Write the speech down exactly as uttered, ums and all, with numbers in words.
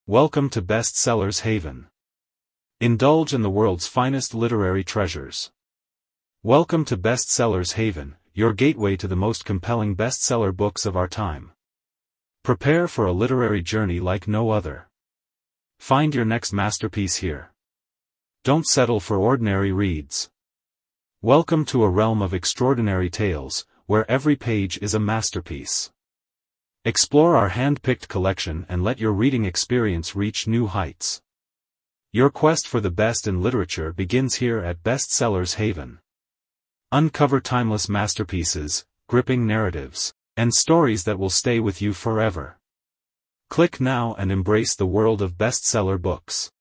Welcome to Bestsellers Haven. Indulge in the world's finest literary treasures. Welcome to Bestsellers Haven, your gateway to the most compelling bestseller books of our time. Prepare for a literary journey like no other. Find your next masterpiece here. Don't settle for ordinary reads. Welcome to a realm of extraordinary tales, where every page is a masterpiece. Explore our hand-picked collection and let your reading experience reach new heights. Your quest for the best in literature begins here at Bestsellers Haven. Uncover timeless masterpieces, gripping narratives, and stories that will stay with you forever. Click now and embrace the world of bestseller books.